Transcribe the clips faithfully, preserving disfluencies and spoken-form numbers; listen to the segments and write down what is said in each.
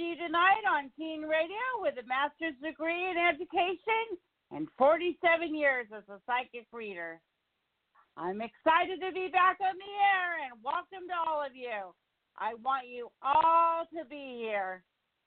to you tonight on Teen Radio with a master's degree in education and forty-seven years as a psychic reader. I'm excited to be back on the air and welcome to all of you. I want you all to be here.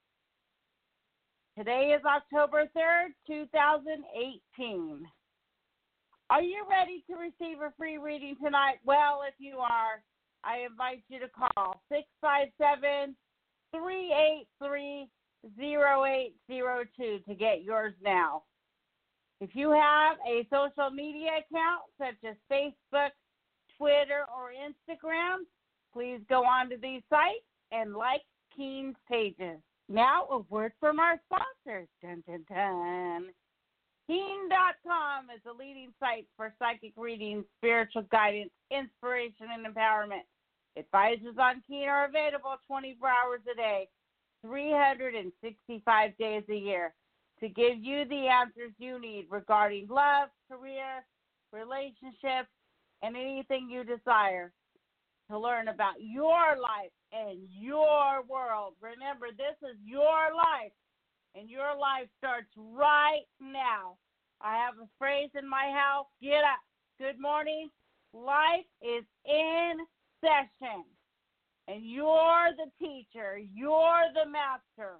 Today is October third, two thousand eighteen. Are you ready to receive a free reading tonight? Well, if you are, I invite you to call six five seven, three eight three, zero eight zero two to get yours now. If you have a social media account such as Facebook, Twitter, or Instagram, please go onto these sites and like Keen's pages. Now, a word from our sponsors. Dun, dun, dun. Keen dot com is the leading site for psychic readings, spiritual guidance, inspiration, and empowerment. Advisors on Keen are available twenty-four hours a day, three hundred sixty-five days a year to give you the answers you need regarding love, career, relationships, and anything you desire to learn about your life and your world. Remember, this is your life, and your life starts right now. I have a phrase in my house: get up. Good morning. Life is in session, and you're the teacher. You're the master.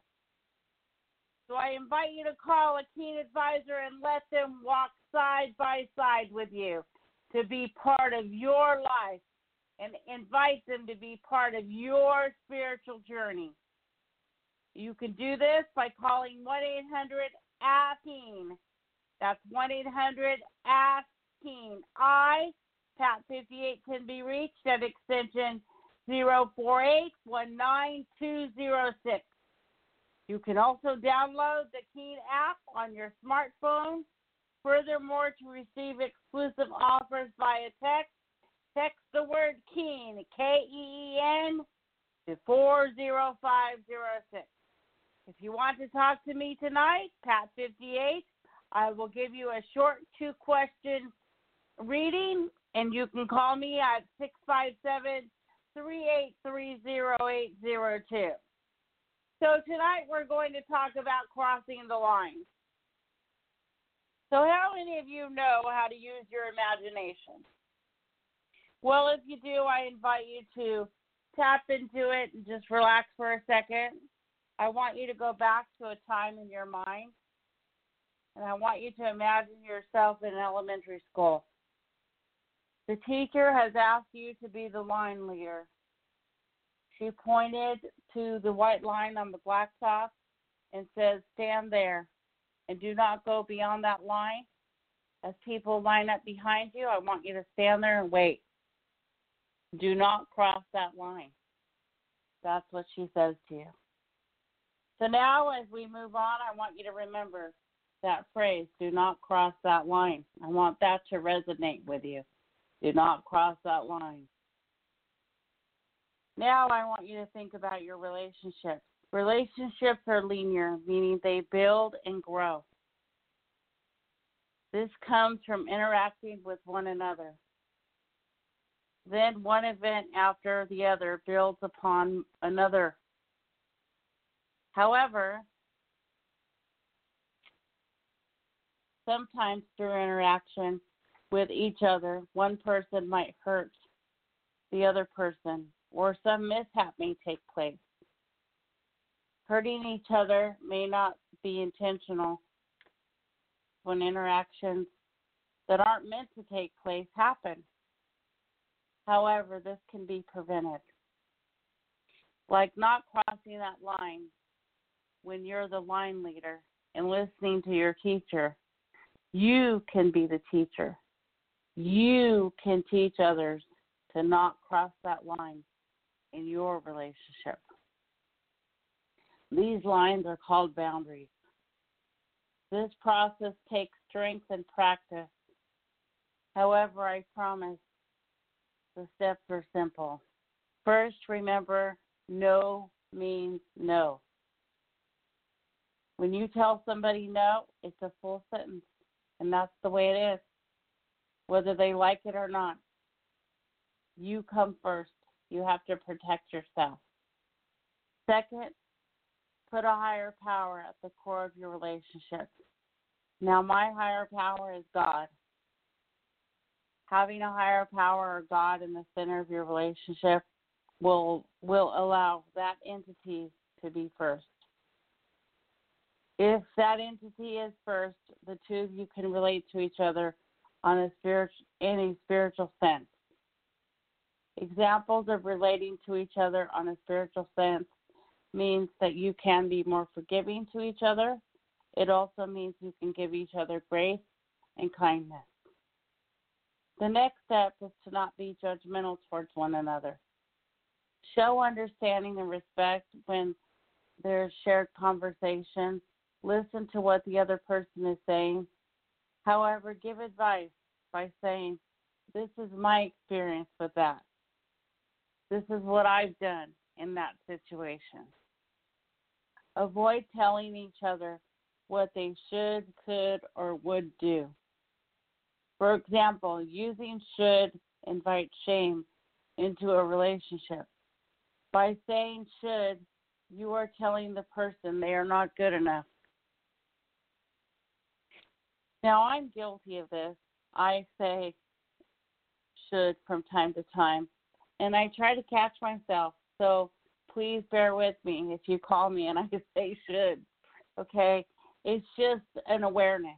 So I invite you to call a Keen advisor and let them walk side by side with you to be part of your life and invite them to be part of your spiritual journey. You can do this by calling one eight hundred A S K E E N. That's one eight hundred A S K E E N. I, Pat fifty-eight, can be reached at extension zero four eight one nine two zero six. You can also download the Keen app on your smartphone. Furthermore, to receive exclusive offers via text, text the word Keen, K E E N, to four zero five zero six. If you want to talk to me tonight, Pat fifty-eight, I will give you a short two-question reading, and you can call me at six five seven, three eight three, zero eight zero two. So tonight we're going to talk about crossing the line. So how many of you know how to use your imagination? Well, if you do, I invite you to tap into it and just relax for a second. I want you to go back to a time in your mind, and I want you to imagine yourself in elementary school. The teacher has asked you to be the line leader. She pointed to the white line on the blacktop and says, stand there and do not go beyond that line. As people line up behind you, I want you to stand there and wait. Do not cross that line. That's what she says to you. So now as we move on, I want you to remember that phrase, do not cross that line. I want that to resonate with you. Do not cross that line. Now I want you to think about your relationships. Relationships are linear, meaning they build and grow. This comes from interacting with one another. Then one event after the other builds upon another. However, sometimes through interaction with each other, one person might hurt the other person, or some mishap may take place. Hurting each other may not be intentional when interactions that aren't meant to take place happen. However, this can be prevented. Like not crossing that line when you're the line leader and listening to your teacher. You can be the teacher. You can teach others to not cross that line in your relationship. These lines are called boundaries. This process takes strength and practice. However, I promise the steps are simple. First, remember, no means no. When you tell somebody no, it's a full sentence, and that's the way it is, whether they like it or not. You come first. You have to protect yourself. Second, Put a higher power at the core of your relationship. Now, my higher power is God. Having a higher power or God in the center of your relationship will will allow that entity to be first. If that entity is first, the two of you can relate to each other on a spiritual, in a spiritual sense. Examples of relating to each other on a spiritual sense means that you can be more forgiving to each other. It also means you can give each other grace and kindness. The next step is to not be judgmental towards one another. Show understanding and respect when there's shared conversation. Listen to what the other person is saying. However, give advice by saying, this is my experience with that. This is what I've done in that situation. Avoid telling each other what they should, could, or would do. For example, using should invite shame into a relationship. By saying should, you are telling the person they are not good enough. Now, I'm guilty of this. I say should from time to time, and I try to catch myself. So please bear with me if you call me and I say should, okay? It's just an awareness.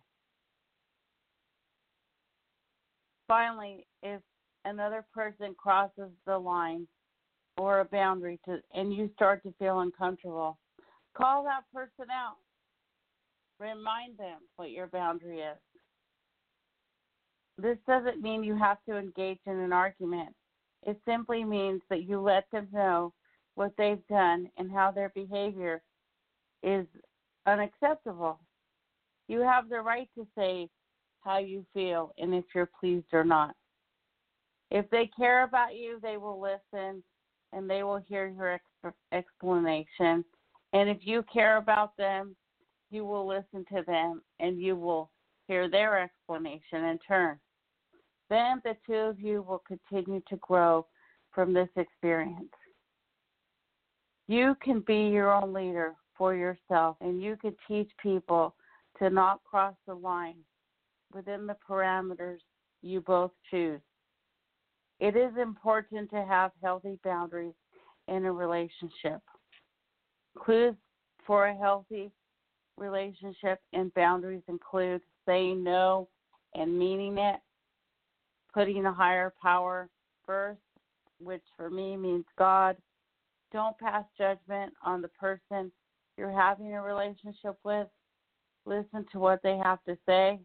Finally, if another person crosses the line or a boundary to, and you start to feel uncomfortable, call that person out. Remind them what your boundary is. This doesn't mean you have to engage in an argument. It simply means that you let them know what they've done and how their behavior is unacceptable. You have the right to say how you feel and if you're pleased or not. If they care about you, they will listen and they will hear your ex- explanation. And if you care about them, you will listen to them and you will hear their explanation in turn. Then the two of you will continue to grow from this experience. You can be your own leader for yourself, and you can teach people to not cross the line within the parameters you both choose. It is important to have healthy boundaries in a relationship. Clues for a healthy relationship and boundaries include saying no and meaning it, putting a higher power first, which for me means God. Don't pass judgment on the person you're having a relationship with. Listen to what they have to say.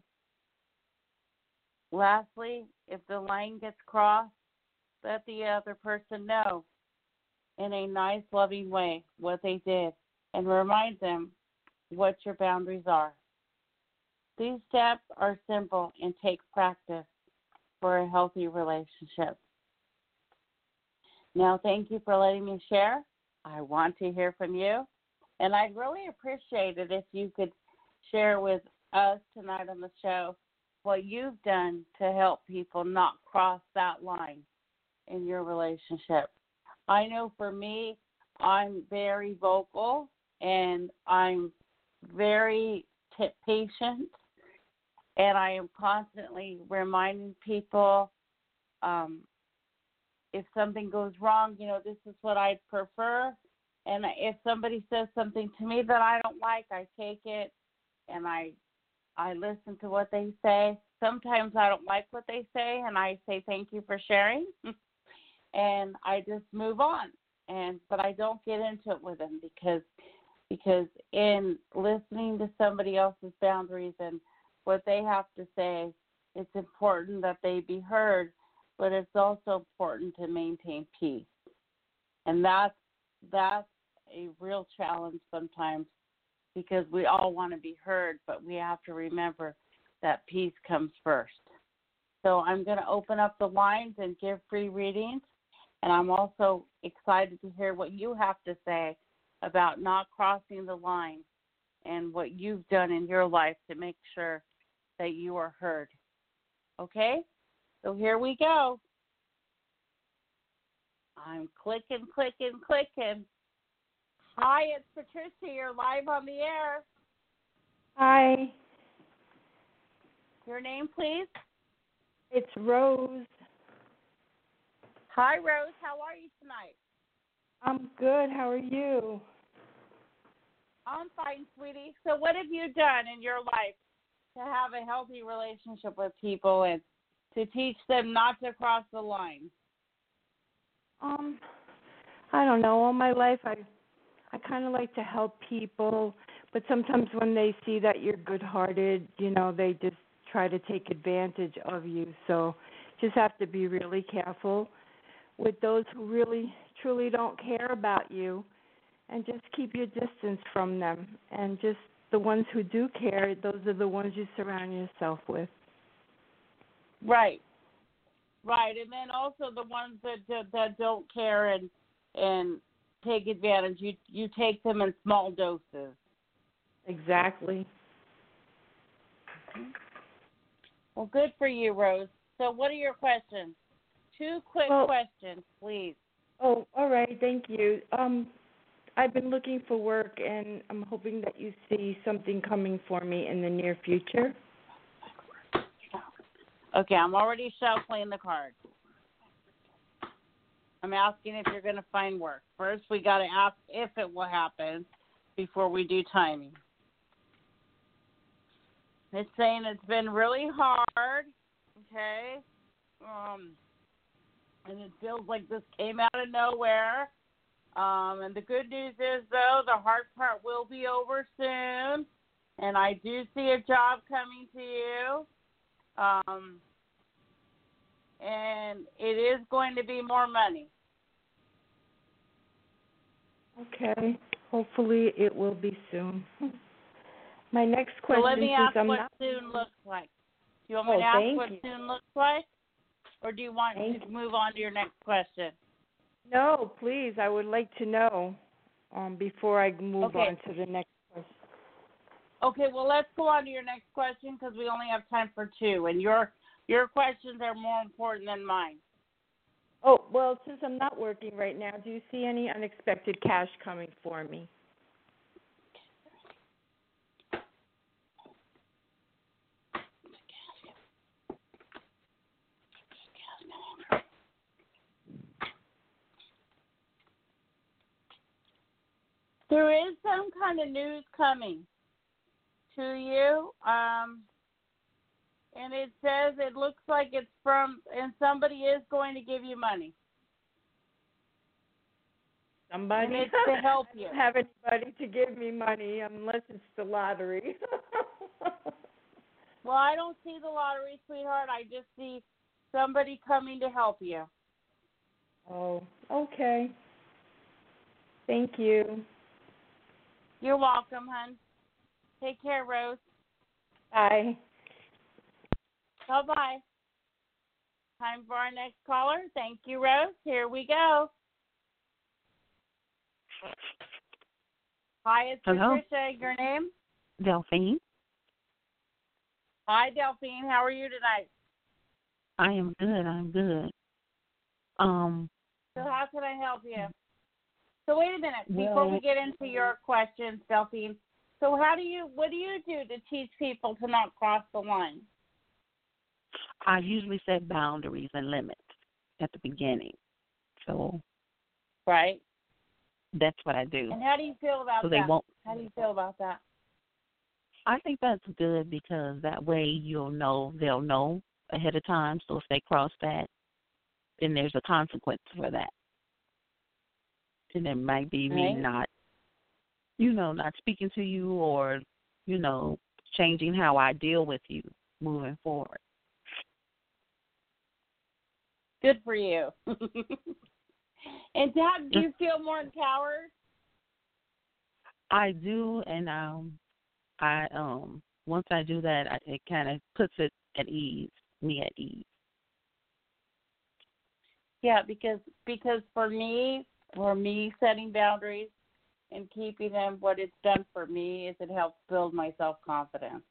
Lastly, if the line gets crossed, let the other person know in a nice, loving way what they did and remind them what your boundaries are. These steps are simple and take practice for a healthy relationship. Now, thank you for letting me share. I want to hear from you, and I'd really appreciate it if you could share with us tonight on the show what you've done to help people not cross that line in your relationship. I know for me, I'm very vocal, and I'm very t- patient, and I am constantly reminding people um, if something goes wrong, you know, this is what I'd prefer. And if somebody says something to me that I don't like, I take it and I I listen to what they say. Sometimes I don't like what they say, and I say thank you for sharing, and I just move on. And but I don't get into it with them because because in listening to somebody else's boundaries and what they have to say, it's important that they be heard, but it's also important to maintain peace. And that's that's a real challenge sometimes because we all want to be heard, but we have to remember that peace comes first. So I'm going to open up the lines and give free readings, and I'm also excited to hear what you have to say about not crossing the line and what you've done in your life to make sure that you are heard. Okay? So here we go. I'm clicking, clicking, clicking. Hi, it's Patricia. You're live on the air. Hi, Your name, please? it's Rose. Hi, Rose. How are you tonight? I'm good. How are you? I'm fine, sweetie. So what have you done in your life to have a healthy relationship with people and to teach them not to cross the line? Um, I don't know. All my life, I I kind of like to help people, but sometimes when they see that you're good-hearted, you know, they just try to take advantage of you. So, just have to be really careful with those who really, truly don't care about you, and just keep your distance from them. And just the ones who do care, those are the ones you surround yourself with. Right. Right. And then also the ones that that, that don't care and and take advantage, you you take them in small doses. Exactly. Well, good for you, Rose. So what are your questions? Two quick Well, questions, please. Oh, all right. Thank you. Um, I've been looking for work, and I'm hoping that you see something coming for me in the near future. Okay, I'm already shuffling the cards. I'm asking if you're going to find work. First, we got to ask if it will happen before we do timing. It's saying it's been really hard, okay? Um, and it feels like this came out of nowhere. Um, and the good news is, though, the hard part will be over soon. And I do see a job coming to you. Um, and it is going to be more money. Okay. Hopefully, it will be soon. My next So question, let me since ask I'm what not. soon looks like. Do you want me Oh, to ask thank what you. soon looks like? Or do you want Thank to you. move on to your next question? No, please. I would like to know um, before I move Okay. on to the next question. Okay, well, let's go on to your next question because we only have time for two, and your your questions are more important than mine. Oh, well, since I'm not working right now, do you see any unexpected cash coming for me? There is some kind of news coming to you, um, and it says it looks like it's from, and somebody is going to give you money. Somebody? And it's to help you. I don't have anybody to give me money unless it's the lottery. Well, I don't see the lottery, sweetheart. I just see somebody coming to help you. Oh, okay. Thank you. You're welcome, hon. Take care, Rose. Bye. Bye-bye. Time for our next caller. Thank you, Rose. Here we go. Hi, it's Hello. Patricia. Your name? Delphine. Hi, Delphine. How are you tonight? I am good. I'm good. Um. So how can I help you? So wait a minute. Before Well, we get into your questions, Delphine, so how do you, what do you do to teach people to not cross the line? I usually set boundaries and limits at the beginning, so Right. that's what I do. And how do you feel about So that? they won't. How do you feel about that? I think that's good because that way you'll know they'll know ahead of time. So if they cross that, then there's a consequence for that. And it might be me Right. not, you know, not speaking to you or, you know, changing how I deal with you moving forward. Good for you. And how, do you feel more empowered? I do, and um, I um, once I do that, I, it kind of puts it at ease, me at ease. Yeah, because because for me, for me, setting boundaries and keeping them, what it's done for me is it helps build my self confidence.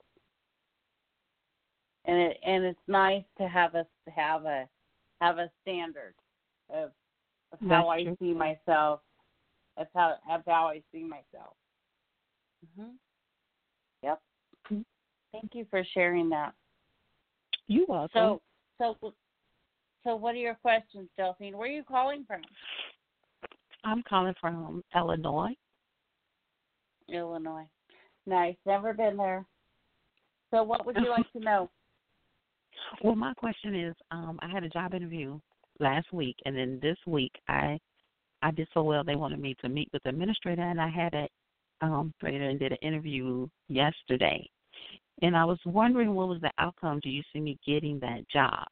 And it and it's nice to have a have a have a standard of, of how That's I true. see myself That's how that's how I see myself. Mhm. Yep. Mhm. Thank you for sharing that. You're welcome. So, so, so, what are your questions, Delphine? Where are you calling from? I'm calling from Illinois. Illinois. Nice. Never been there. So, what would you like to know? Well, my question is, um, I had a job interview last week, and then this week I I did so well they wanted me to meet with the administrator, and I had a um and did an interview yesterday, and I was wondering what was the outcome. Do you see me getting that job?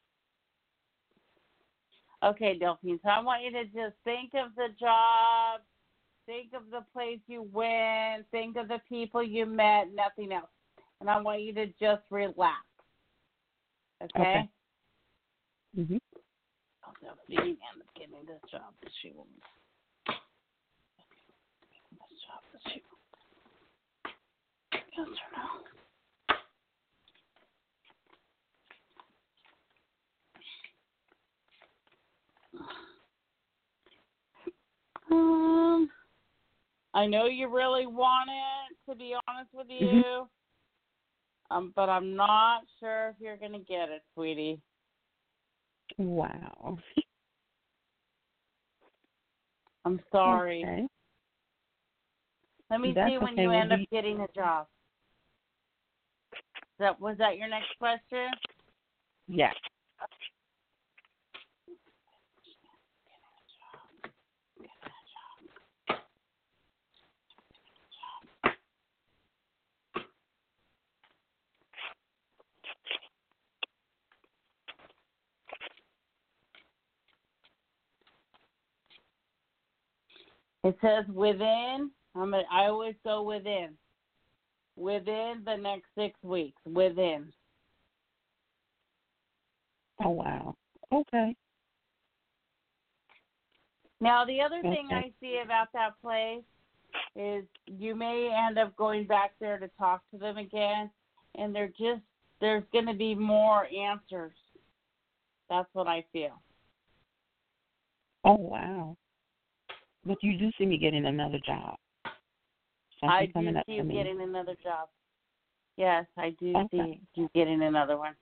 Okay, Delphine. So, I want you to just think of the job, think of the place you went, think of the people you met, nothing else. And I want you to just relax. Okay? Okay. Mhm. Oh, Delphine ended up getting this job that she wants. This job that she wants. Yes or no? Um, I know you really want it, to be honest with you, mm-hmm. um, but I'm not sure if you're going to get it, sweetie. Wow. I'm sorry. Okay. Let me That's see when okay. you We'll end up be... getting a job. That was that your next question? Yeah. It says within. I'm a, I always go within. Within the next six weeks. Within. Oh, wow. Okay. Now, the other thing Okay. I see about that place is you may end up going back there to talk to them again, and they're just, there's going to be more answers. That's what I feel. Oh, wow. But you do see me getting another job. Something I do coming up see for you me. getting another job. Yes, I do Okay. see you getting another one.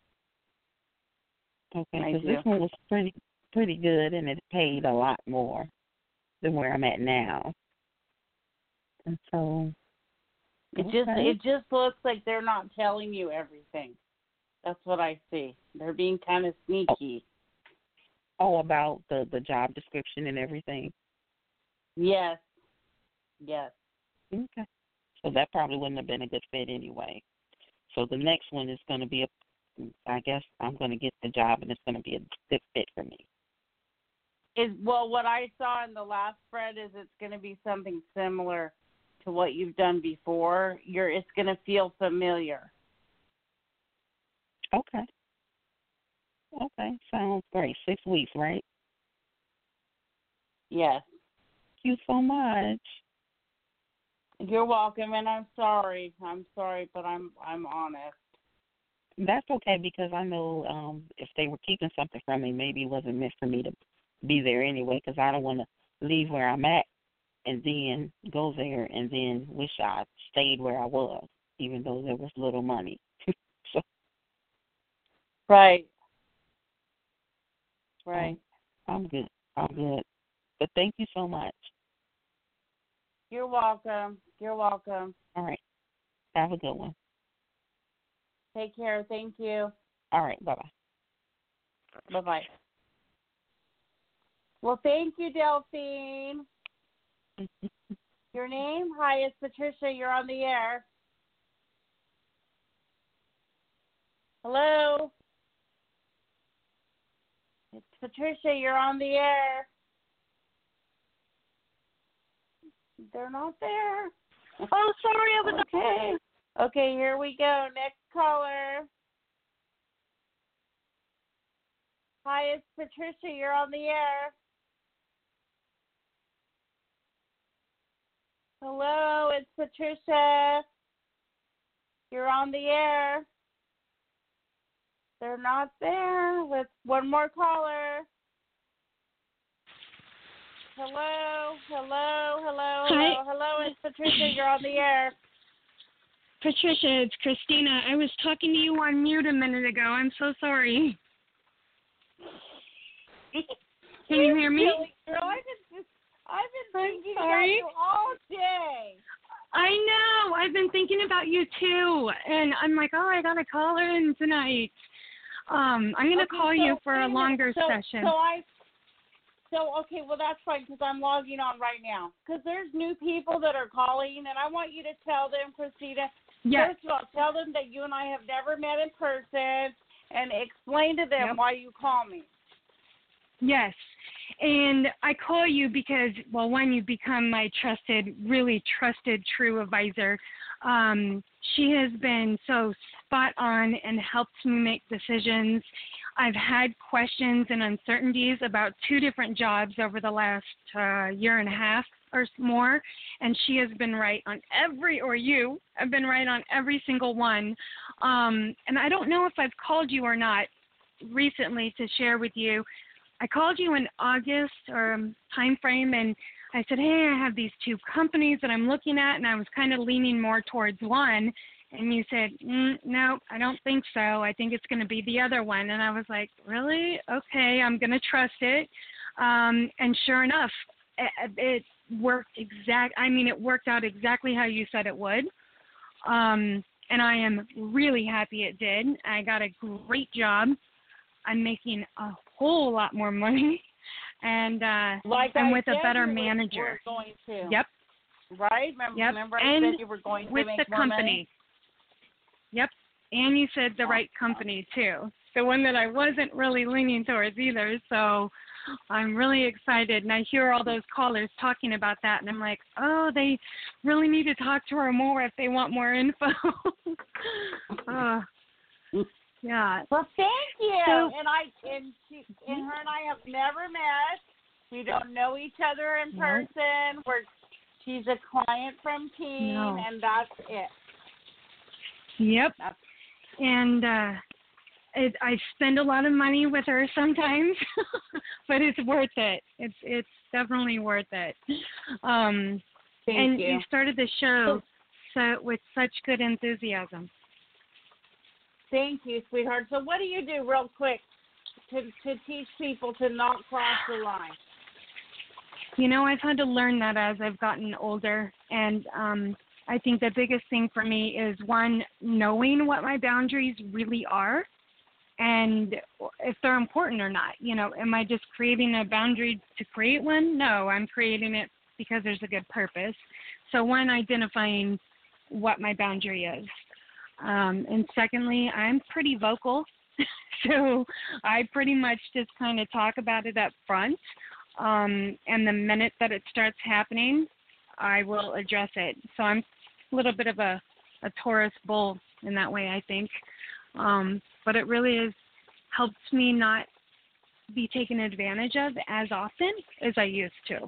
Okay, I because do. this one was pretty pretty good, and it paid a lot more than where I'm at now. And so, It okay. just it just looks like they're not telling you everything. That's what I see. They're being kind of sneaky. Oh, about the the job description and everything. Yes. Yes. Okay. So that probably wouldn't have been a good fit anyway. So the next one is going to be a, I guess I'm going to get the job, and it's going to be a good fit for me. Is well, what I saw in the last spread is it's going to be something similar to what you've done before. You're it's going to feel familiar. Okay. Okay. Sounds great. Six weeks, right? Yes. Thank you so much. You're welcome, and I'm sorry. I'm sorry, but I'm I'm honest. That's okay, because I know um, if they were keeping something from me, maybe it wasn't meant for me to be there anyway, because I don't want to leave where I'm at and then go there and then wish I stayed where I was, even though there was little money. so, Right. Right. um, I'm good. I'm good. But thank you so much. You're welcome. You're welcome. All right. Have a good one. Take care. Thank you. All right. Bye-bye. Bye-bye. Well, thank you, Delphine. Your name? Hi, it's Patricia. You're on the air. Hello? It's Patricia. You're on the air. They're not there. Oh, sorry. I was okay. Okay, here we go. Next caller. Hi, it's Patricia. You're on the air. Hello, it's Patricia. You're on the air. They're not there. Let's one more caller. Hello, hello, hello, Hi. hello, hello. It's Patricia. You're on the air. Patricia, it's Christina. I was talking to you on mute a minute ago. I'm so sorry. Can you hear me? Silly girl, I've been, I've been I'm thinking sorry. about you all day. I know. I've been thinking about you too, and I'm like, oh, I gotta call her in tonight. Um, I'm gonna Okay, call so, you for wait a minute. longer so, session. So I, so okay, well that's fine because I'm logging on right now. Because there's new people that are calling, and I want you to tell them, Christina. Yes. First of all, tell them that you and I have never met in person, and explain to them Yep. why you call me. Yes. And I call you because, well, one, you've become my trusted, really trusted, true advisor. Um, she has been so spot on and helped me make decisions. I've had questions and uncertainties about two different jobs over the last uh, year and a half or more, and she has been right on every, or you have been right on every single one. Um, and I don't know if I've called you or not recently to share with you. I called you in August or um, time frame, and I said, hey, I have these two companies that I'm looking at, and I was kind of leaning more towards one. And you said, mm, no, I don't think so. I think it's going to be the other one. And I was like, really? Okay, I'm going to trust it. Um, and sure enough, it, it worked exact. I mean, it worked out exactly how you said it would. Um, and I am really happy it did. I got a great job. I'm making a whole lot more money, and uh, Like I'm I with a said better you manager. Were going to. Yep. Right? Remember, Yep. remember I and said you were going with to make the more company. money? Yep. And you said the right company too. The one that I wasn't really leaning towards either. So I'm really excited, and I hear all those callers talking about that, and I'm like, oh, they really need to talk to her more if they want more info. uh, yeah. Well, thank you. So, and I and she and her and I have never met. We don't know each other in No. person. We're she's a client from Teen, No. and that's it. Yep. That's And uh, it, I spend a lot of money with her sometimes, but it's worth it. It's it's definitely worth it. Um, thank and you. you started the show so with such good enthusiasm. Thank you, sweetheart. So, what do you do, real quick, to to teach people to not cross the line? You know, I've had to learn that as I've gotten older, and um, I think the biggest thing for me is, one, knowing what my boundaries really are and if they're important or not. You know, am I just creating a boundary to create one? No, I'm creating it because there's a good purpose. So, one, identifying what my boundary is. Um, and secondly, I'm pretty vocal, so I pretty much just kind of talk about it up front. Um, and the minute that it starts happening, I will address it. So I'm a little bit of a, a Taurus bull in that way, I think. Um, but it really is helps me not be taken advantage of as often as I used to.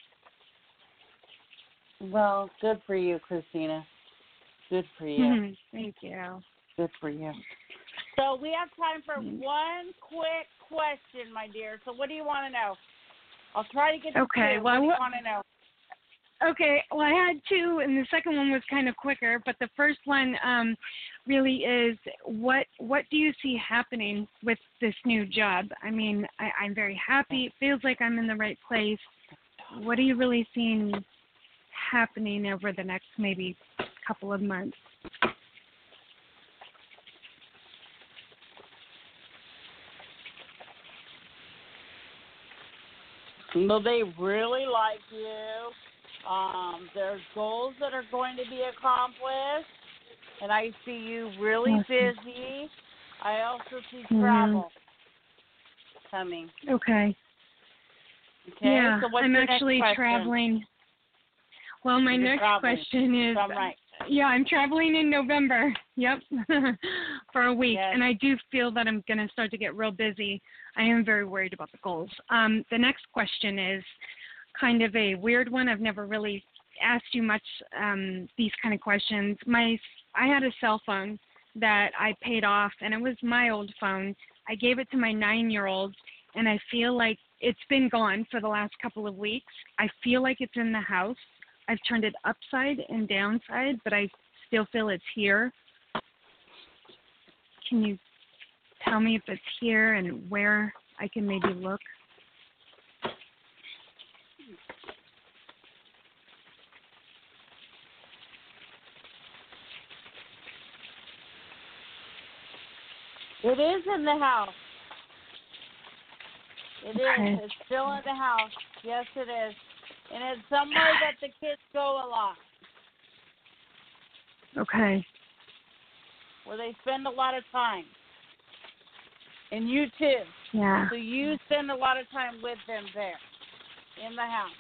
Well, good for you, Christina. Good for you. Mm-hmm. Thank you. Good for you. So we have time for one quick question, my dear. So what do you want to know? I'll try to get to Okay, two. well, what do you what- want to know? Okay, well, I had two, and the second one was kind of quicker, but the first one um, really is what what do you see happening with this new job? I mean, I, I'm very happy. It feels like I'm in the right place. What are you really seeing happening over the next maybe couple of months? Well, they really like you. Um, there's goals that are going to be accomplished, and I see you really Awesome. busy. I also see Mhm. travel coming. Okay. Okay. Yeah, So what's I'm your actually next question? traveling. Well, my You're next traveling. question is, So I'm right. yeah, I'm traveling in November. Yep, for a week, Yes. and I do feel that I'm going to start to get real busy. I am very worried about the goals. Um, the next question is kind of a weird one. I've never really asked you much um, these kind of questions. My, I had a cell phone that I paid off, and it was my old phone. I gave it to my nine-year-old, and I feel like it's been gone for the last couple of weeks. I feel like it's in the house. I've turned it upside and downside, but I still feel it's here. Can you tell me if it's here and where I can maybe look? It is in the house. It Okay. is. It's still in the house. Yes, it is. And it's somewhere that the kids go a lot, Okay. where they spend a lot of time. And you too. Yeah. So you spend a lot of time with them there in the house.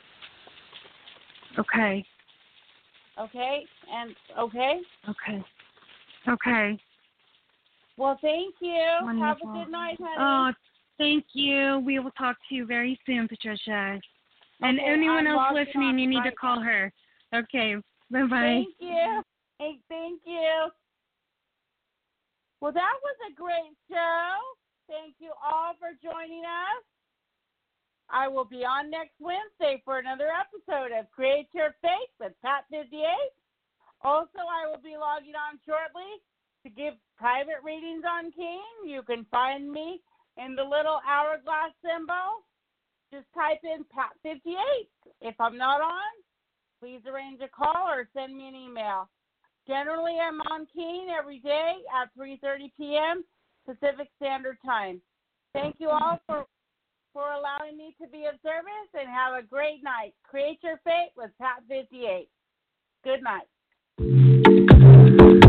Okay. Okay? And okay? Okay. Okay. Well, thank you. Wonderful. Have a good night, honey. Oh, thank you. We will talk to you very soon, Patricia. And Okay, anyone I'm else logging listening, on you need right to call now. her. Okay. Bye-bye. Thank you. Hey, thank you. Well, that was a great show. Thank you all for joining us. I will be on next Wednesday for another episode of Create Your Fate with Pat fifty-eight. Also, I will be logging on shortly to give private readings on King. You can find me in the little hourglass symbol. Just type in Pat fifty-eight. If I'm not on, please arrange a call or send me an email. Generally, I'm on King every day at three thirty p.m. Pacific Standard Time. Thank you all for, for allowing me to be of service, and have a great night. Create Your Fate with Pat fifty-eight. Good night.